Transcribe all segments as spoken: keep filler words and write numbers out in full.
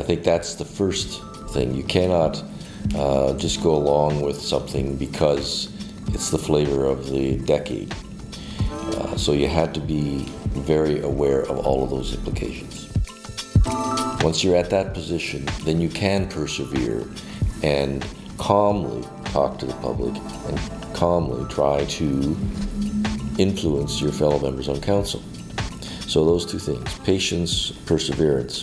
think that's the first thing. You cannot uh, just go along with something because it's the flavor of the decade. Uh, so you had to be very aware of all of those implications. Once you're at that position, then you can persevere and calmly talk to the public and calmly try to influence your fellow members on council. So those two things, patience, perseverance.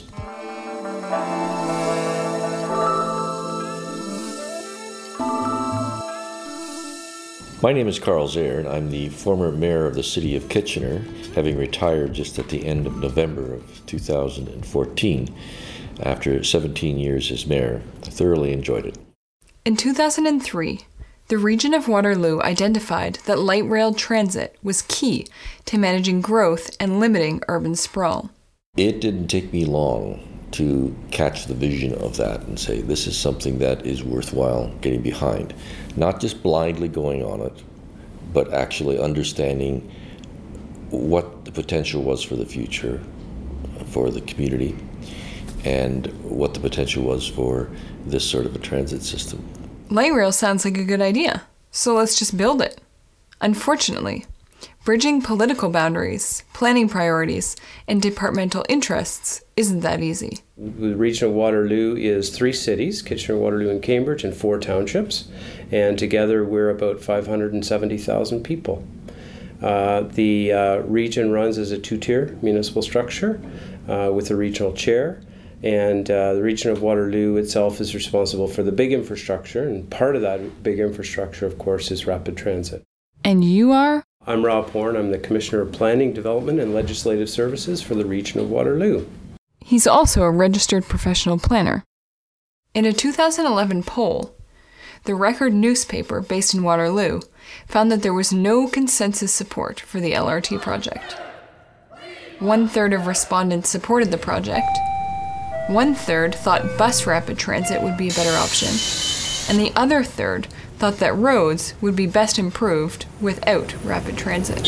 My name is Carl Zaire, and I'm the former mayor of the city of Kitchener, having retired just at the end of November of two thousand fourteen. After seventeen years as mayor, I thoroughly enjoyed it. In two thousand three, the region of Waterloo identified that light rail transit was key to managing growth and limiting urban sprawl. It didn't take me long to catch the vision of that and say, this is something that is worthwhile getting behind. Not just blindly going on it, but actually understanding what the potential was for the future, for the community, and what the potential was for this sort of a transit system. Light rail sounds like a good idea, so let's just build it. Unfortunately, bridging political boundaries, planning priorities, and departmental interests isn't that easy. The region of Waterloo is three cities, Kitchener, Waterloo, and Cambridge, and four townships. And together we're about five hundred seventy thousand people. Uh, the uh, region runs as a two-tier municipal structure uh, with a regional chair. And uh, the region of Waterloo itself is responsible for the big infrastructure. And part of that big infrastructure, of course, is rapid transit. And you are? I'm Rob Horn. I'm the Commissioner of Planning, Development, and Legislative Services for the region of Waterloo. He's also a registered professional planner. In a two thousand eleven poll, the Record newspaper based in Waterloo found that there was no consensus support for the L R T project. One-third of respondents supported the project, one-third thought bus rapid transit would be a better option, and the other third thought that roads would be best improved without rapid transit.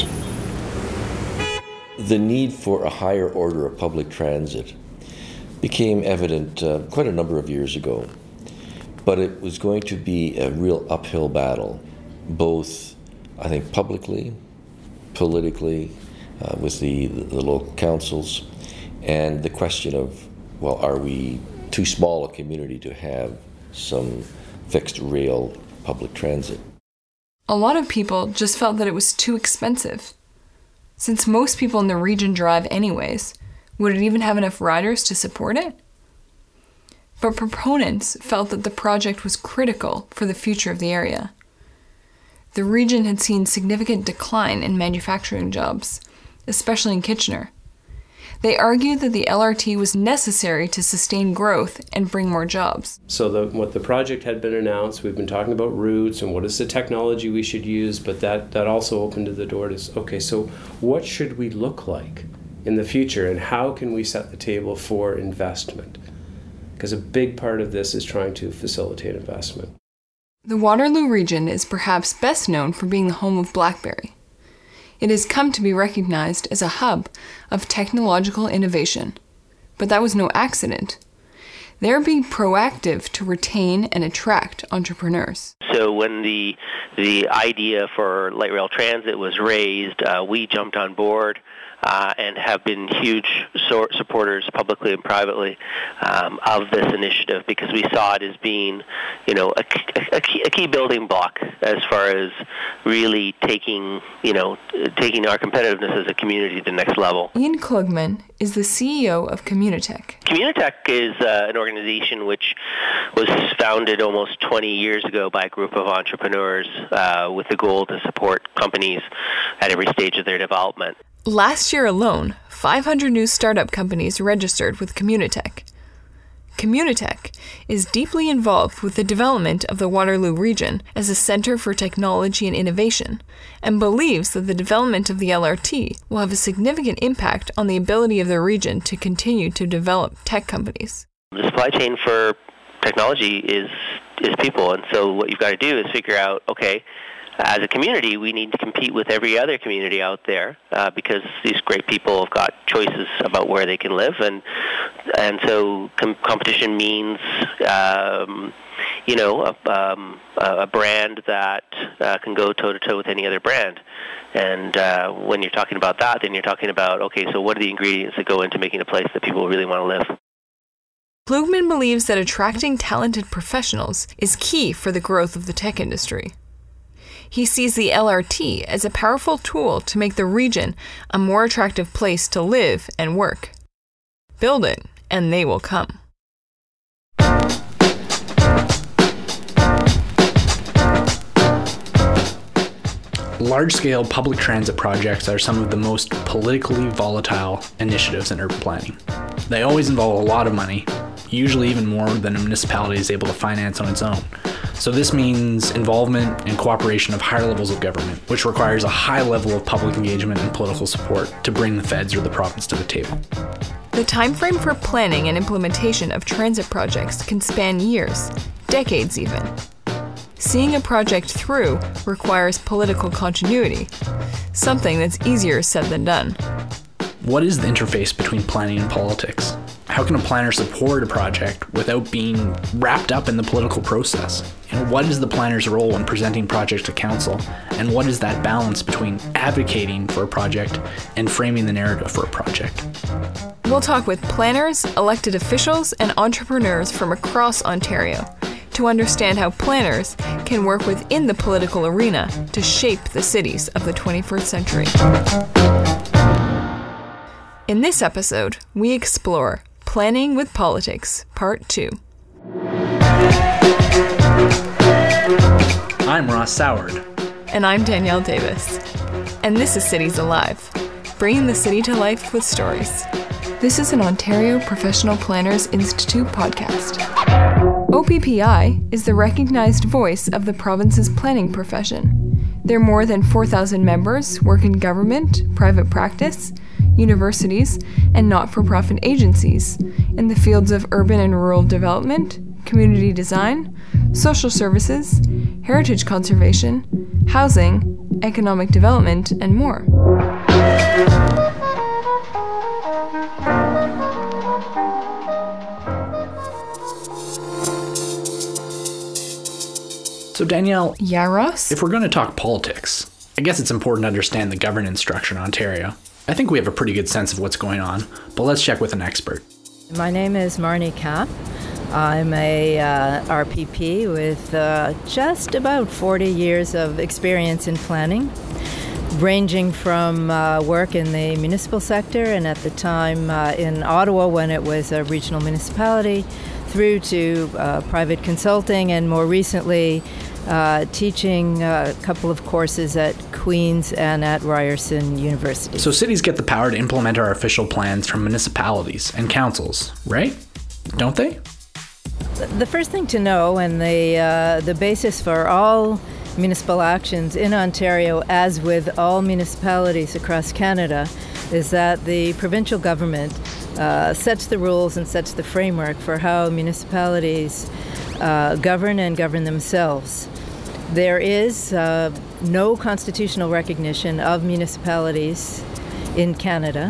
The need for a higher order of public transit became evident uh, quite a number of years ago, but it was going to be a real uphill battle, both, I think, publicly, politically, uh, with the, the local councils, and the question of, well, are we too small a community to have some fixed rail public transit? A lot of people just felt that it was too expensive. Since most people in the region drive anyways, would it even have enough riders to support it? But proponents felt that the project was critical for the future of the area. The region had seen significant decline in manufacturing jobs, especially in Kitchener. They argued that the L R T was necessary to sustain growth and bring more jobs. So the, what the project had been announced, we've been talking about routes and what is the technology we should use, but that, that also opened the door to, okay, so what should we look like in the future and how can we set the table for investment? Because a big part of this is trying to facilitate investment. The Waterloo region is perhaps best known for being the home of BlackBerry. It has come to be recognized as a hub of technological innovation. But that was no accident. They're being proactive to retain and attract entrepreneurs. So when the the idea for light rail transit was raised, uh, we jumped on board uh, and have been huge so- supporters, publicly and privately, um, of this initiative because we saw it as being, you know, a, a, key, a key building block as far as really taking, you know, taking our competitiveness as a community to the next level. Ian Klugman is the C E O of Communitech. Communitech is uh, an organization which was founded almost twenty years ago by a group of entrepreneurs uh, with the goal to support companies at every stage of their development. Last year alone, five hundred new startup companies registered with Communitech. Communitech is deeply involved with the development of the Waterloo region as a center for technology and innovation, and believes that the development of the L R T will have a significant impact on the ability of the region to continue to develop tech companies. The supply chain for technology is is people, and so what you've got to do is figure out, okay, as a community, we need to compete with every other community out there uh, because these great people have got choices about where they can live, and and so com- competition means um, you know a, um, a brand that uh, can go toe to toe with any other brand. And uh, when you're talking about that, then you're talking about, okay, so what are the ingredients that go into making a place that people really want to live? Ploegman believes that attracting talented professionals is key for the growth of the tech industry. He sees the L R T as a powerful tool to make the region a more attractive place to live and work. Build it, and they will come. Large-scale public transit projects are some of the most politically volatile initiatives in urban planning. They always involve a lot of money, usually even more than a municipality is able to finance on its own. So this means involvement and cooperation of higher levels of government, which requires a high level of public engagement and political support to bring the feds or the province to the table. The timeframe for planning and implementation of transit projects can span years, decades even. Seeing a project through requires political continuity, something that's easier said than done. What is the interface between planning and politics? How can a planner support a project without being wrapped up in the political process? You know, what is the planner's role in presenting projects to council? And what is that balance between advocating for a project and framing the narrative for a project? We'll talk with planners, elected officials, and entrepreneurs from across Ontario to understand how planners can work within the political arena to shape the cities of the twenty-first century. In this episode, we explore Planning with Politics, Part two. I'm Ross Soward. And I'm Danielle Davis. And this is Cities Alive, bringing the city to life with stories. This is an Ontario Professional Planners Institute podcast. O P P I is the recognized voice of the province's planning profession. Their more than four thousand members work in government, private practice, universities, and not-for-profit agencies in the fields of urban and rural development, community design, social services, heritage conservation, housing, economic development, and more. So Danielle, yeah, Ross? If we're going to talk politics, I guess it's important to understand the governance structure in Ontario. I think we have a pretty good sense of what's going on, but let's check with an expert. My name is Marnie Kapp. I'm a uh, R P P with uh, just about forty years of experience in planning, ranging from uh, work in the municipal sector and at the time uh, in Ottawa when it was a regional municipality, through to uh, private consulting, and more recently uh, teaching a couple of courses at Queen's and at Ryerson University. So cities get the power to implement our official plans from municipalities and councils, right? Don't they? The first thing to know, and the uh, the basis for all municipal actions in Ontario, as with all municipalities across Canada, is that the provincial government uh, sets the rules and sets the framework for how municipalities uh, govern and govern themselves. There is uh, no constitutional recognition of municipalities in Canada.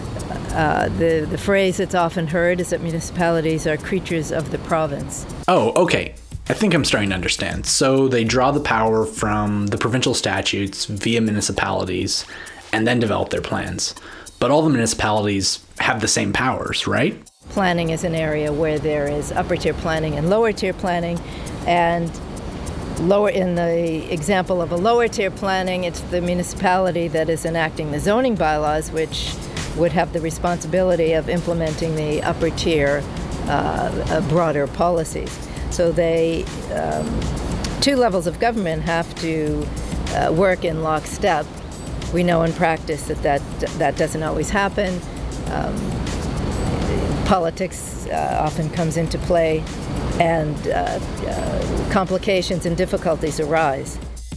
Uh, the, the phrase that's often heard is that municipalities are creatures of the province. Oh, okay. I think I'm starting to understand. So they draw the power from the provincial statutes via municipalities and then develop their plans. But all the municipalities have the same powers, right? Planning is an area where there is upper tier planning and lower tier planning, and lower in the example of a lower tier planning, it's the municipality that is enacting the zoning bylaws, which would have the responsibility of implementing the upper tier uh, broader policies. So they, um, two levels of government have to uh, work in lockstep. We know in practice that that, that doesn't always happen. Um, politics uh, often comes into play, and uh, uh, complications and difficulties arise.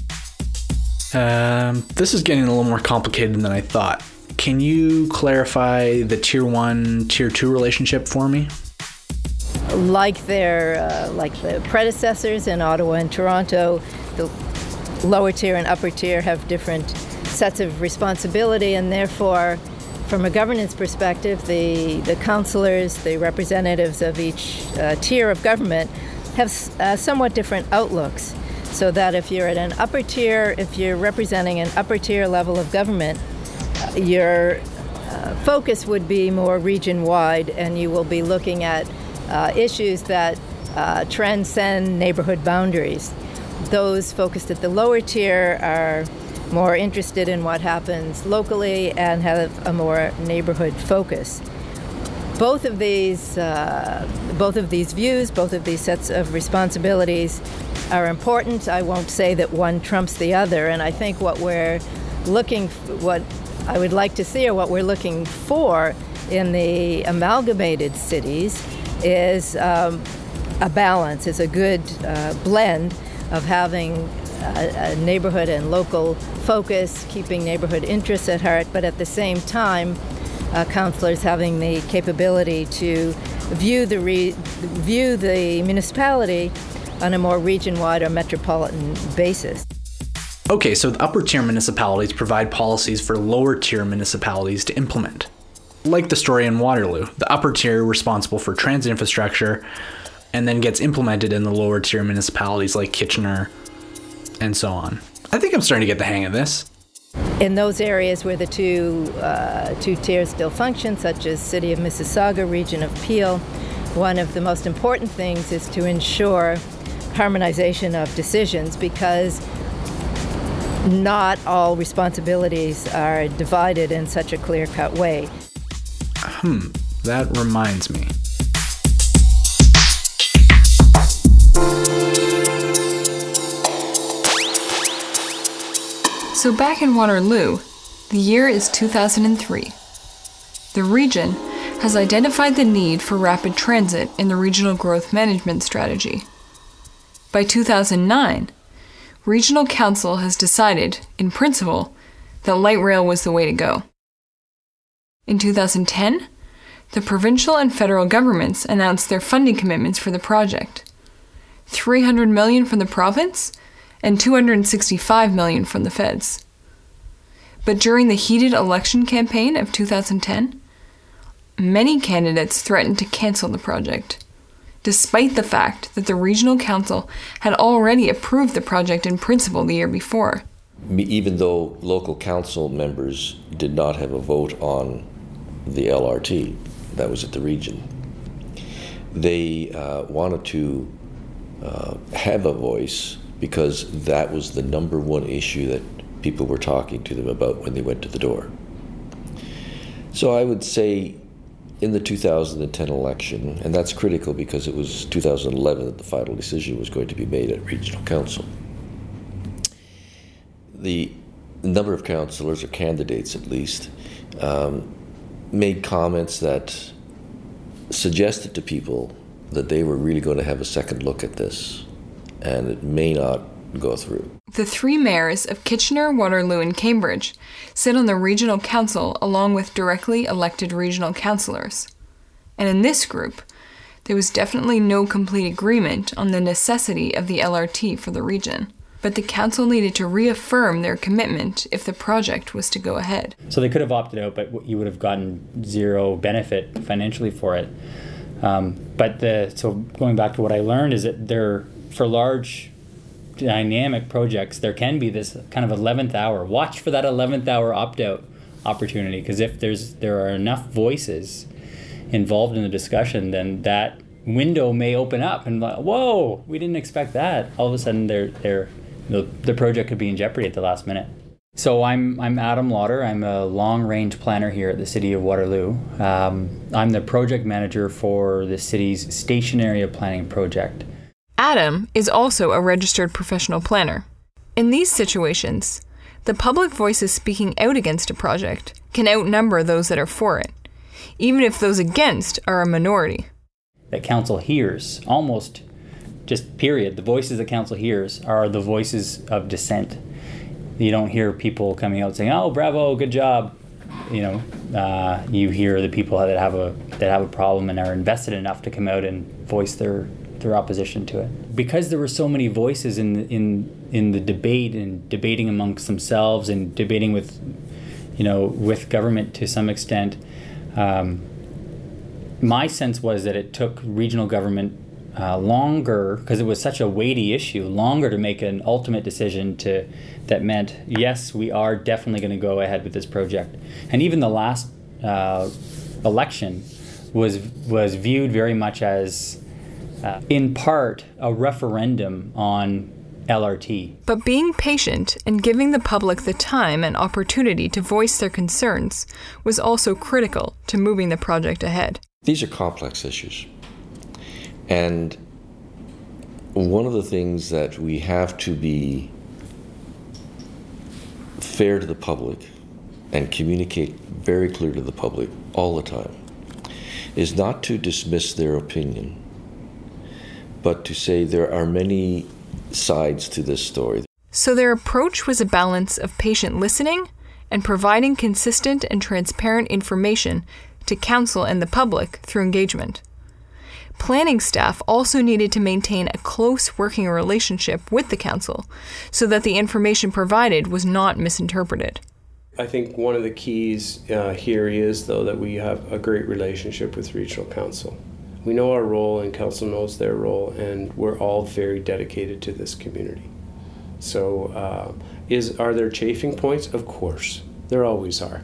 Um, this is getting a little more complicated than I thought. Can you clarify the tier one, tier two relationship for me? Like their, uh, like the predecessors in Ottawa and Toronto, the lower tier and upper tier have different sets of responsibility, and therefore, from a governance perspective, the, the councillors, the representatives of each uh, tier of government have uh, somewhat different outlooks. So that if you're at an upper tier, if you're representing an upper tier level of government, uh, your uh, focus would be more region-wide, and you will be looking at uh, issues that uh, transcend neighborhood boundaries. Those focused at the lower tier are more interested in what happens locally and have a more neighborhood focus. Both of these, uh, both of these views, both of these sets of responsibilities are important. I won't say that one trumps the other, and I think what we're looking, what I would like to see, or what we're looking for in the amalgamated cities, is um, a balance, is a good uh, blend of having a, a neighborhood and local focus, keeping neighborhood interests at heart, but at the same time, uh, councillors having the capability to view the re- view the municipality on a more region-wide or metropolitan basis. Okay, so the upper tier municipalities provide policies for lower tier municipalities to implement. Like the story in Waterloo, the upper tier responsible for transit infrastructure and then gets implemented in the lower tier municipalities like Kitchener and so on. I think I'm starting to get the hang of this. In those areas where the two uh, two tiers still function, such as City of Mississauga, Region of Peel, one of the most important things is to ensure harmonization of decisions, because not all responsibilities are divided in such a clear-cut way. Hmm, that reminds me. So back in Waterloo, the year is two thousand three. The region has identified the need for rapid transit in the Regional Growth Management Strategy. By two thousand nine, Regional Council has decided, in principle, that light rail was the way to go. In two thousand ten, the provincial and federal governments announced their funding commitments for the project. three hundred million dollars from the province and two hundred sixty-five million dollars from the feds. But during the heated election campaign of two thousand ten, many candidates threatened to cancel the project, despite the fact that the Regional Council had already approved the project in principle the year before. Even though local council members did not have a vote on the L R T, that was at the region, they uh, wanted to uh, have a voice because that was the number one issue that people were talking to them about when they went to the door. So I would say in the two thousand ten election, and that's critical because it was two thousand eleven that the final decision was going to be made at Regional Council, the number of councillors, or candidates at least, um, made comments that suggested to people that they were really going to have a second look at this, and it may not go through. The three mayors of Kitchener, Waterloo, and Cambridge sit on the Regional Council along with directly elected regional councillors. And in this group, there was definitely no complete agreement on the necessity of the L R T for the region. But the council needed to reaffirm their commitment if the project was to go ahead. So they could have opted out, but you would have gotten zero benefit financially for it. Um, but the so going back to what I learned is that there, for large dynamic projects, there can be this kind of eleventh hour. Watch for that eleventh hour opt-out opportunity, because if there's there are enough voices involved in the discussion, then that window may open up and like, whoa, we didn't expect that. All of a sudden, they're they're the, the project could be in jeopardy at the last minute. So I'm I'm Adam Lauder. I'm a long-range planner here at the City of Waterloo. Um, I'm the project manager for the city's station area planning project. Adam is also a registered professional planner. In these situations, the public voices speaking out against a project can outnumber those that are for it, even if those against are a minority. That council hears, almost just period, the voices that council hears are the voices of dissent. You don't hear people coming out saying, "Oh, bravo, good job." You know, uh, you hear the people that have a that have a problem and are invested enough to come out and voice their their opposition to it. Because there were so many voices in in in the debate and debating amongst themselves and debating with, you know, with government to some extent, um, my sense was that it took regional government uh, longer, because it was such a weighty issue, longer to make an ultimate decision to that meant, yes, we are definitely going to go ahead with this project. And even the last uh, election was was viewed very much as, uh, in part, a referendum on L R T. But being patient and giving the public the time and opportunity to voice their concerns was also critical to moving the project ahead. These are complex issues. And one of the things that we have to be fair to the public and communicate very clear to the public all the time is not to dismiss their opinion, but to say there are many sides to this story. So their approach was a balance of patient listening and providing consistent and transparent information to council and the public through engagement. Planning staff also needed to maintain a close working relationship with the council so that the information provided was not misinterpreted. I think one of the keys uh, here is, though, that we have a great relationship with regional council. We know our role and council knows their role, and we're all very dedicated to this community. So uh, is are there chafing points? Of course, there always are.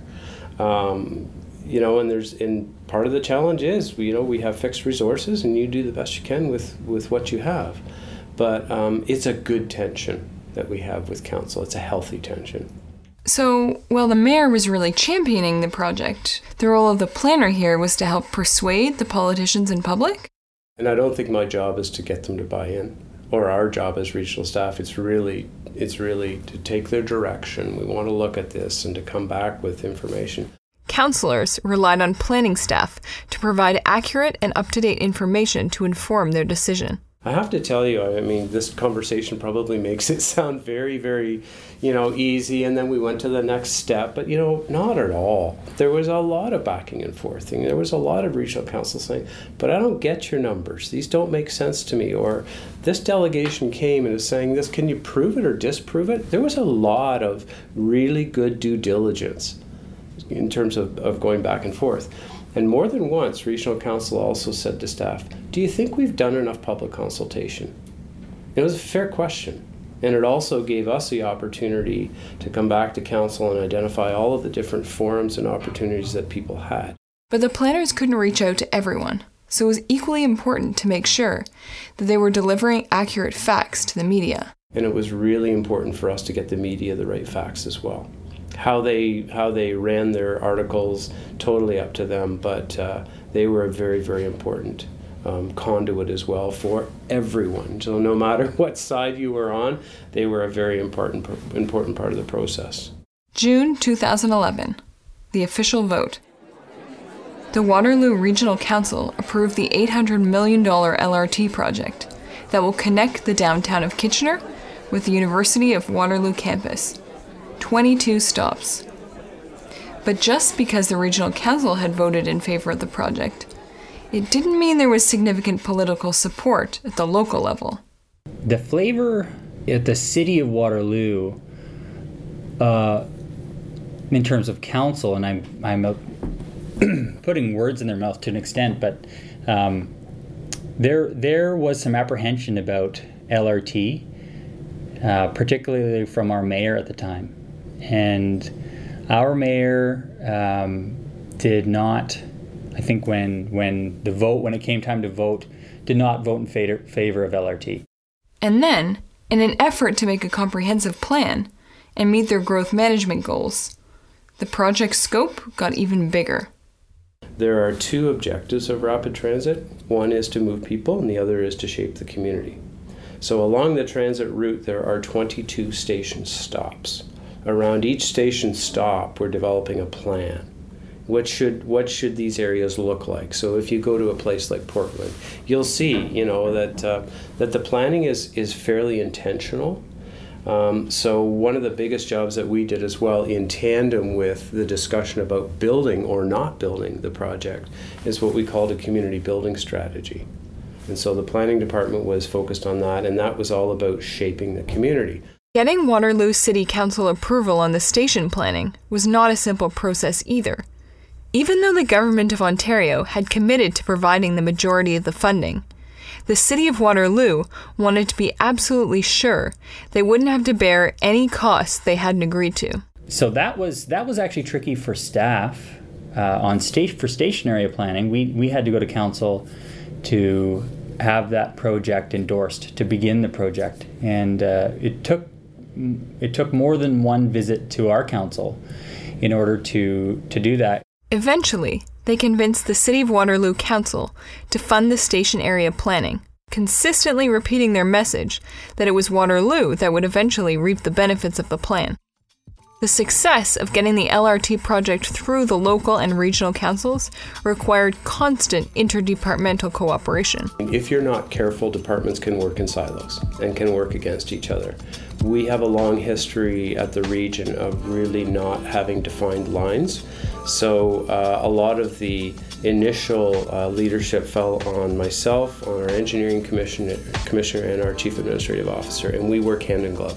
Um, you know, and there's and part of the challenge is, you know, we have fixed resources and you do the best you can with, with what you have. But um, it's a good tension that we have with council. It's a healthy tension. So, while the mayor was really championing the project, the role of the planner here was to help persuade the politicians and public? And I don't think my job is to get them to buy in, or our job as regional staff. It's really, it's really to take their direction. We want to look at this and to come back with information. Councillors relied on planning staff to provide accurate and up-to-date information to inform their decision. I have to tell you, I mean, this conversation probably makes it sound very, very, you know, easy, and then we went to the next step, but, you know, not at all. There was a lot of backing and forth, and there was a lot of regional council saying, but I don't get your numbers. These don't make sense to me. Or this delegation came and is saying this, can you prove it or disprove it? There was a lot of really good due diligence in terms of, of going back and forth. And more than once, regional council also said to staff, do you think we've done enough public consultation? It was a fair question. And it also gave us the opportunity to come back to council and identify all of the different forums and opportunities that people had. But the planners couldn't reach out to everyone, so it was equally important to make sure that they were delivering accurate facts to the media. And it was really important for us to get the media the right facts as well. How they how they ran their articles, totally up to them, but uh, they were a very, very important um, conduit as well for everyone. So no matter what side you were on, they were a very important important part of the process. June two thousand eleven, the official vote. The Waterloo Regional Council approved the eight hundred million dollars L R T project that will connect the downtown of Kitchener with the University of Waterloo campus. twenty-two stops. But just because the Regional Council had voted in favor of the project, it didn't mean there was significant political support at the local level. The flavor at the city of Waterloo, uh, in terms of council, and I'm I'm uh, putting words in their mouth to an extent, but um, there there was some apprehension about L R T, uh, particularly from our mayor at the time. And our mayor um, did not, I think when when the vote, when it came time to vote, did not vote in favor, favor of L R T. And then, in an effort to make a comprehensive plan and meet their growth management goals, the project scope got even bigger. There are two objectives of rapid transit. One is to move people and the other is to shape the community. So along the transit route, there are twenty-two station stops. Around each station stop, we're developing a plan. What should what should these areas look like? So if you go to a place like Portland, you'll see, you know, that uh, that the planning is is fairly intentional. Um, so one of the biggest jobs that we did as well, in tandem with the discussion about building or not building the project, is what we called a community building strategy. And so the planning department was focused on that, and that was all about shaping the community. Getting Waterloo City Council approval on the station planning was not a simple process either. Even though the Government of Ontario had committed to providing the majority of the funding, the City of Waterloo wanted to be absolutely sure they wouldn't have to bear any costs they hadn't agreed to. So that was that was actually tricky for staff uh, on state for station area planning. We we had to go to council to have that project endorsed to begin the project, and uh, it took it took more than one visit to our council in order to to do that. Eventually, they convinced the City of Waterloo Council to fund the station area planning, consistently repeating their message that it was Waterloo that would eventually reap the benefits of the plan. The success of getting the L R T project through the local and regional councils required constant interdepartmental cooperation. If you're not careful, departments can work in silos and can work against each other. We have a long history at the region of really not having defined lines. So uh, a lot of the initial uh, leadership fell on myself, on our engineering commissioner, commissioner and our chief administrative officer, and we work hand in glove.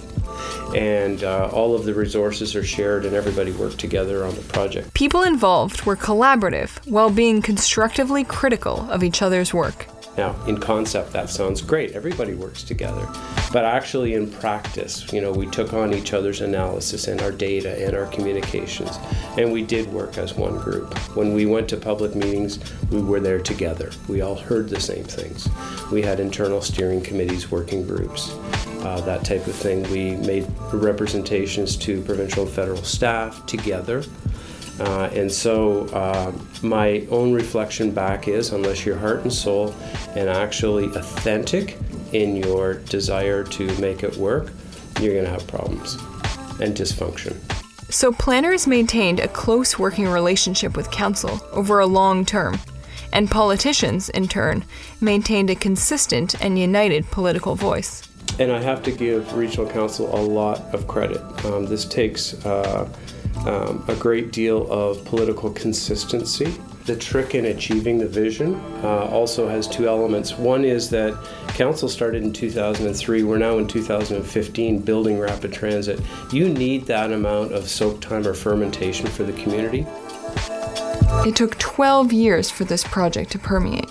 And uh, all of the resources are shared and everybody worked together on the project. People involved were collaborative while being constructively critical of each other's work. Now, in concept, that sounds great. Everybody works together. But actually in practice, you know, we took on each other's analysis and our data and our communications, and we did work as one group. When we went to public meetings, we were there together. We all heard the same things. We had internal steering committees, working groups, uh, that type of thing. We made representations to provincial and federal staff together. Uh, and so uh, my own reflection back is, unless you're heart and soul and actually authentic in your desire to make it work, you're going to have problems and dysfunction. So planners maintained a close working relationship with council over a long term, and politicians, in turn, maintained a consistent and united political voice. And I have to give regional council a lot of credit. Um, this takes uh, Um, a great deal of political consistency. The trick in achieving the vision uh, also has two elements. One is that council started in two thousand three. We're now in two thousand fifteen building rapid transit. You need that amount of soak time or fermentation for the community. It took twelve years for this project to permeate.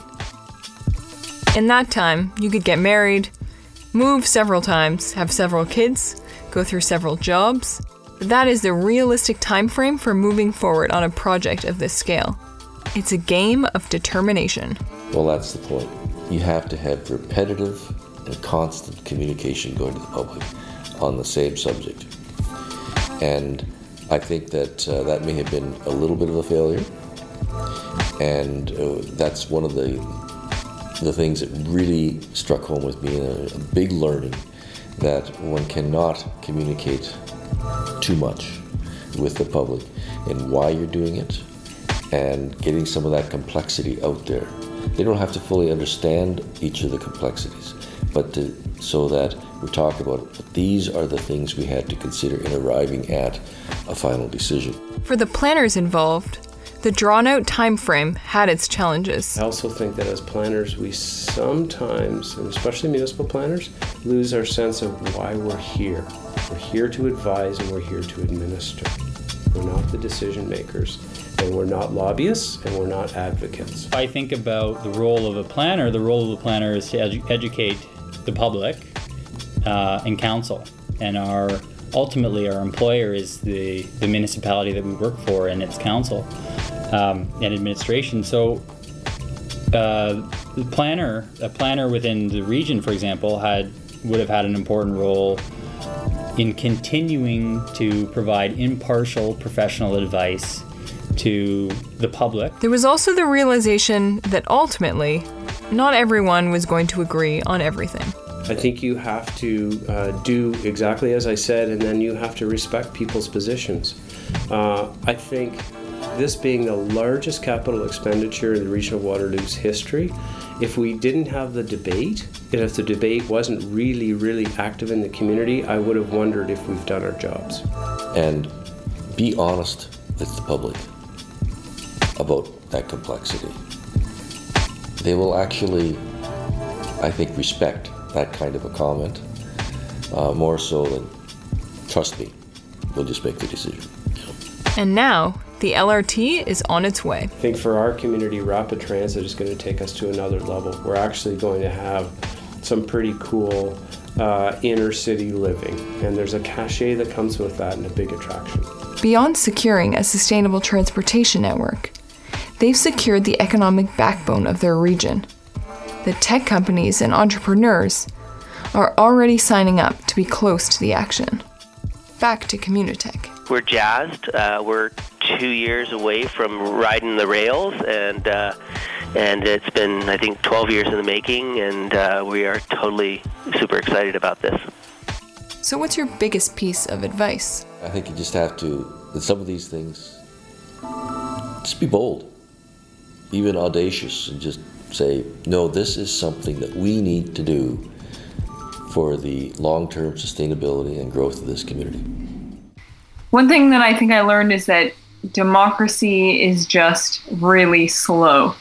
In that time, you could get married, move several times, have several kids, go through several jobs. That is the realistic time frame for moving forward on a project of this scale. It's a game of determination. Well, that's the point. You have to have repetitive and constant communication going to the public on the same subject. And I think that uh, that may have been a little bit of a failure. And uh, that's one of the the things that really struck home with me, a, a big learning that one cannot communicate too much with the public and why you're doing it and getting some of that complexity out there. They don't have to fully understand each of the complexities, but to, so that we talk about it. But these are the things we had to consider in arriving at a final decision. For the planners involved, the drawn-out time frame had its challenges. I also think that as planners, we sometimes, and especially municipal planners, lose our sense of why we're here. We're here to advise and we're here to administer. We're not the decision makers, and we're not lobbyists, and we're not advocates. I think about the role of a planner. The role of the planner is to edu- educate the public uh, and council, and our ultimately our employer is the, the municipality that we work for and its council um, and administration. So uh, the planner, a planner within the region, for example, had would have had an important role in continuing to provide impartial professional advice to the public. There was also the realization that ultimately, not everyone was going to agree on everything. I think you have to uh, do exactly as I said, and then you have to respect people's positions. Uh, I think this being the largest capital expenditure in the region of Waterloo's history, if we didn't have the debate, and if the debate wasn't really, really active in the community, I would have wondered if we've done our jobs. And be honest with the public about that complexity. They will actually I think, respect that kind of a comment, uh, more so than, trust me, we'll just make the decision. And now, the L R T is on its way. I think for our community, rapid transit is going to take us to another level. We're actually going to have some pretty cool uh, inner city living, and there's a cachet that comes with that and a big attraction. Beyond securing a sustainable transportation network, they've secured the economic backbone of their region. The tech companies and entrepreneurs are already signing up to be close to the action. Back to Communitech. We're jazzed. Uh, we're two years away from riding the rails, and uh, and it's been, I think, twelve years in the making, and uh, we are totally super excited about this. So what's your biggest piece of advice? I think you just have to, with some of these things, just be bold, even audacious, and just say, no, this is something that we need to do for the long-term sustainability and growth of this community. One thing that I think I learned is that democracy is just really slow.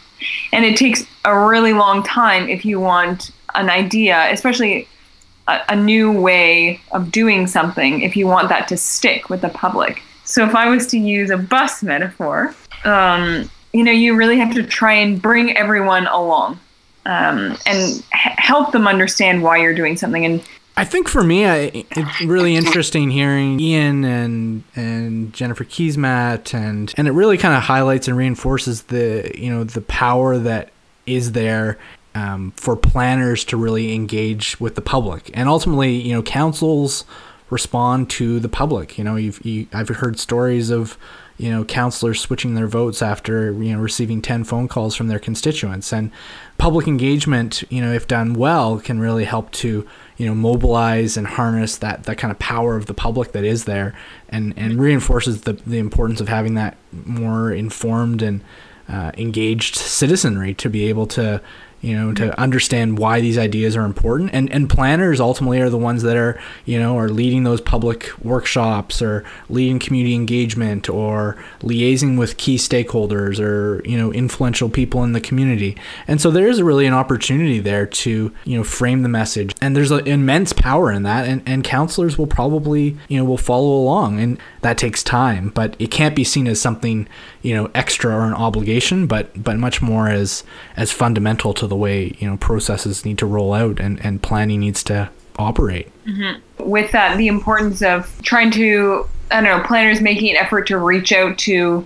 And it takes a really long time if you want an idea, especially a, a new way of doing something, if you want that to stick with the public. So if I was to use a bus metaphor, um, you know, you really have to try and bring everyone along um, and h- help them understand why you're doing something. And I think for me, I, it's really interesting hearing Ian and and Jennifer Keesmaat, and and it really kind of highlights and reinforces the you know the power that is there um, for planners to really engage with the public, and ultimately, you know, councils respond to the public. You know, you've you, I've heard stories of you know councillors switching their votes after you know receiving ten phone calls from their constituents, and public engagement, you know, if done well, can really help to you know, mobilize and harness that, that kind of power of the public that is there, and, and reinforces the, the importance of having that more informed and uh, engaged citizenry to be able to, you know, to understand why these ideas are important. And, and planners ultimately are the ones that are, you know, are leading those public workshops or leading community engagement or liaising with key stakeholders or, you know, influential people in the community. And so there is really an opportunity there to, you know, frame the message. And there's an immense power in that. And, and counselors will probably, you know, will follow along. And that takes time, but it can't be seen as something, you know, extra or an obligation, but, but much more as, as fundamental to the way, you know, processes need to roll out and, and planning needs to operate. Mm-hmm. With that, the importance of trying to, I don't know, planners making an effort to reach out to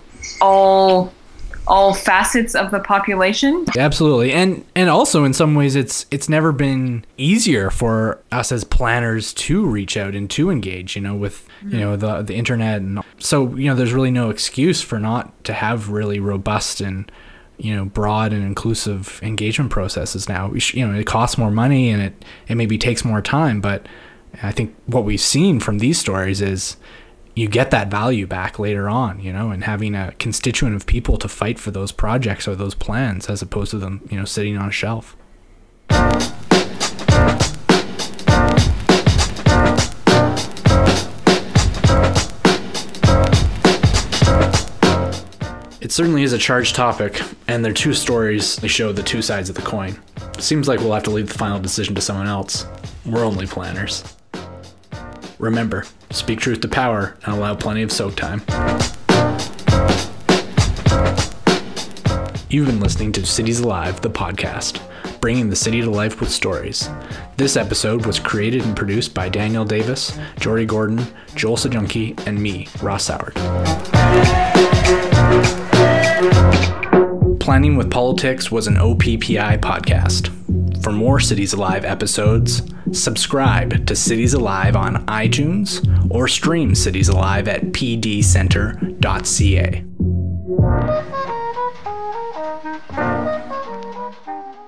all all facets of the population. Absolutely. And and also in some ways it's it's never been easier for us as planners to reach out and to engage, you know, with you know the the internet, and so you know there's really no excuse for not to have really robust and you know broad and inclusive engagement processes now. We sh- you know it costs more money and it it maybe takes more time, but I think what we've seen from these stories is you get that value back later on, you know, and having a constituent of people to fight for those projects or those plans as opposed to them, you know, sitting on a shelf. It certainly is a charged topic, and their two stories, they show the two sides of the coin. Seems like we'll have to leave the final decision to someone else. We're only planners. Remember, speak truth to power and allow plenty of soak time. You've been listening to Cities Alive, the podcast, bringing the city to life with stories. This episode was created and produced by Daniel Davis, Jory Gordon, Joel Sajunki, and me, Ross Howard. Planning with Politics was an O P P I podcast. For more Cities Alive episodes, subscribe to Cities Alive on iTunes or stream Cities Alive at p d center dot c a.